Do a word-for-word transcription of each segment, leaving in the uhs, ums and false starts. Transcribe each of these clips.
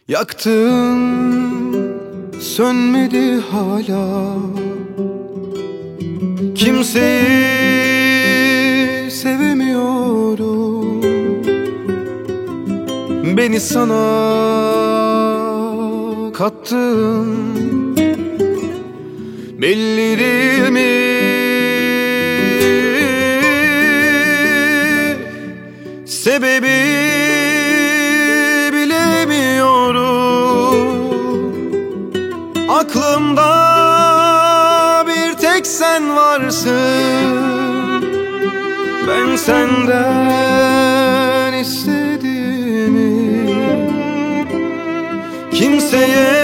Yaktın sönmedi hala. Kimseyi sevemiyorum. Beni sana kattın. Belli değil mi? Sebebi bilemiyorum. Aklımda bir tek sen varsın. Ben senden istediğimi kimseye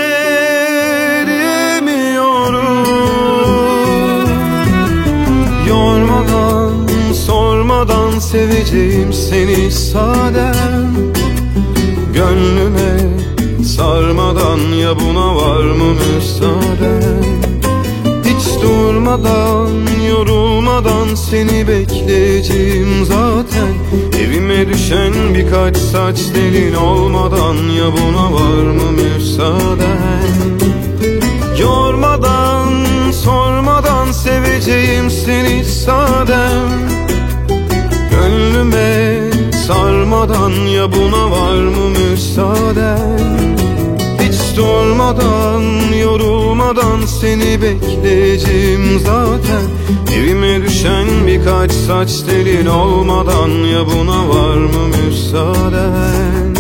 diyemiyorum. Yormadan, sormadan seveceğim seni sadem. Gönlüme sarmadan ya buna var mı müsaaden? Hiç durmadan, yorulmadan seni bekleyeceğim zaten. Evime düşen birkaç saç telin olmadan ya buna var mı müsaaden? Yormadan, sormadan seveceğim seni sadem. Gönlüme sarmadan ya buna var mı müsaaden? Hiç durmadan, yorulmadan seni bekleyeceğim zaten. Evime düşen birkaç saç telin olmadan ya buna var mı müsaaden?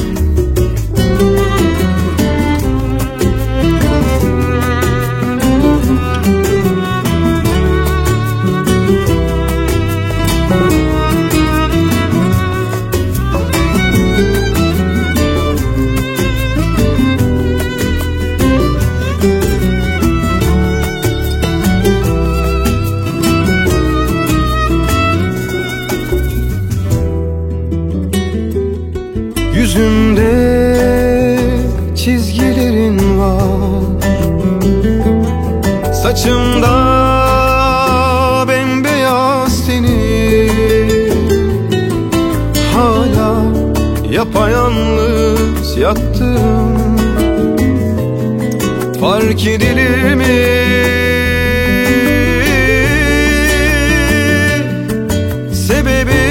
Yüzümde çizgilerin var, saçımda bembeyaz senin. Hala yapayalnız yattım. Fark edilir mi? Sebebi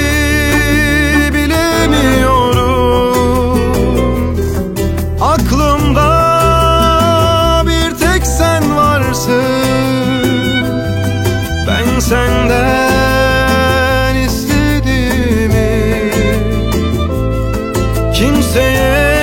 ben senden istediğimi kimseye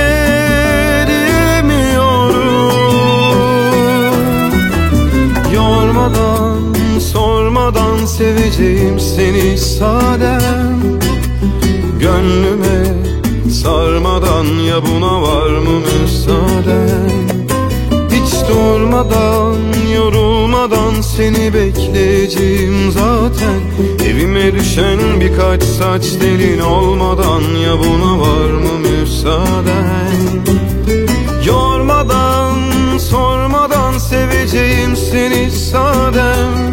diyemiyorum. Yormadan, sormadan seveceğim seni sadem. Gönlüme sarmadan ya buna var mı müsaaden? Hiç durmadan, yorulmadan seni bekleyeceğim zaten. Evime düşen birkaç saç telin olmadan ya buna var mı müsaaden? Yormadan, sormadan seveceğim seni sadem.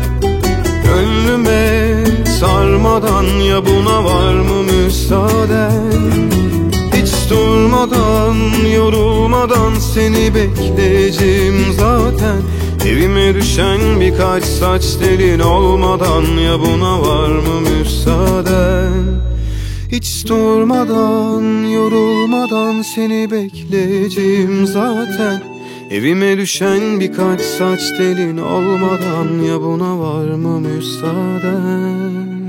Gönlüme sarmadan ya buna var mı müsaaden? Hiç durmadan, yorulmadan seni bekleyeceğim zaten. Evime düşen birkaç saç telin olmadan ya buna var mı müsaaden? Hiç durmadan, yorulmadan seni bekleyeceğim zaten. Evime düşen birkaç saç telin olmadan ya buna var mı müsaaden?